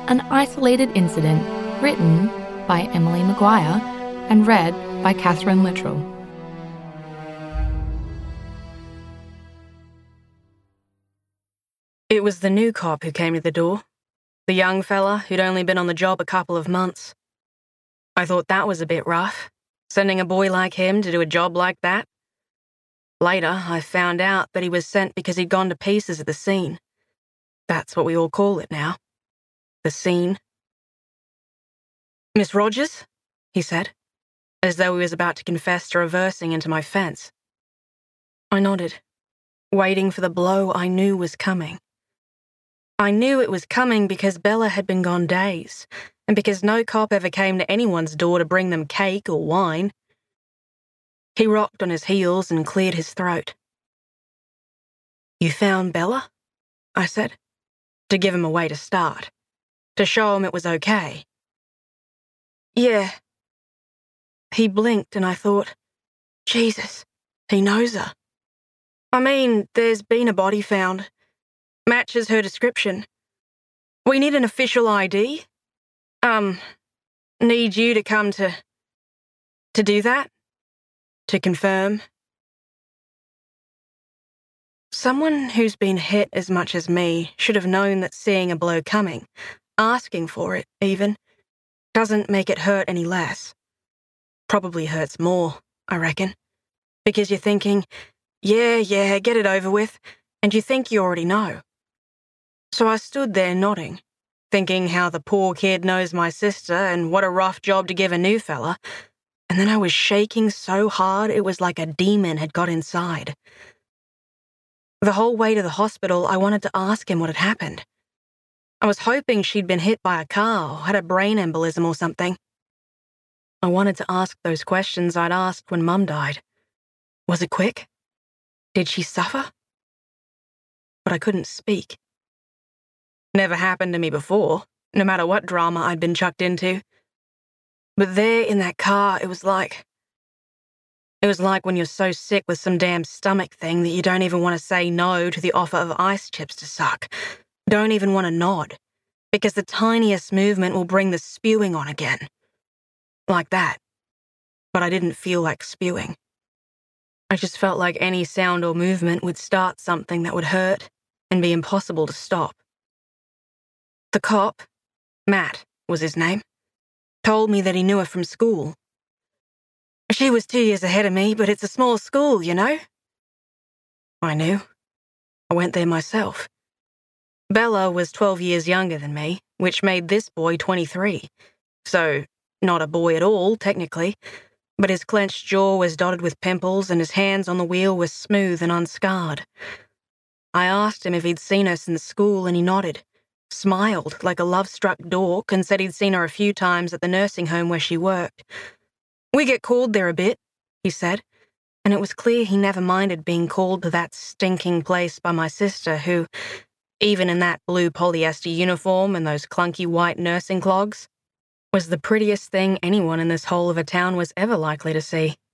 An isolated incident written by Emily Maguire and read by Catherine Littrell. It was the new cop who came to the door, the young fella who'd only been on the job a couple of months. I thought that was a bit rough, sending a boy like him to do a job like that. Later, I found out that he was sent because he'd gone to pieces at the scene. That's what we all call it now. The scene. "Miss Rogers?" he said, as though he was about to confess to reversing into my fence. I nodded, waiting for the blow I knew was coming. I knew it was coming because Bella had been gone days, and because no cop ever came to anyone's door to bring them cake or wine. He rocked on his heels and cleared his throat. "You found Bella?" I said, to give him a way to start, to show him it was okay. "Yeah." He blinked and I thought, Jesus, he knows her. I mean, there's been a body found. Matches her description. We need an official ID. Need you to come to do that? To confirm. Someone who's been hit as much as me should have known that seeing a blow coming, asking for it even, doesn't make it hurt any less. Probably hurts more, I reckon. Because you're thinking, yeah, get it over with, and you think you already know. So I stood there nodding, thinking how the poor kid knows my sister and what a rough job to give a new fella, and then I was shaking so hard it was like a demon had got inside. The whole way to the hospital, I wanted to ask him what had happened. I was hoping she'd been hit by a car or had a brain embolism or something. I wanted to ask those questions I'd asked when Mum died. Was it quick? Did she suffer? But I couldn't speak. Never happened to me before, no matter what drama I'd been chucked into. But there in that car, it was like when you're so sick with some damn stomach thing that you don't even want to say no to the offer of ice chips to suck. Don't even want to nod, because the tiniest movement will bring the spewing on again. Like that. But I didn't feel like spewing. I just felt like any sound or movement would start something that would hurt and be impossible to stop. The cop, Matt was his name, told me that he knew her from school. She was 2 years ahead of me, but it's a small school, you know? I knew. I went there myself. Bella was 12 years younger than me, which made this boy 23. So, not a boy at all, technically, but his clenched jaw was dotted with pimples and his hands on the wheel were smooth and unscarred. I asked him if he'd seen her since school and he nodded, smiled like a love-struck dork and said he'd seen her a few times at the nursing home where she worked. "We get called there a bit," he said, and it was clear he never minded being called to that stinking place by my sister who, even in that blue polyester uniform and those clunky white nursing clogs, was the prettiest thing anyone in this whole of a town was ever likely to see.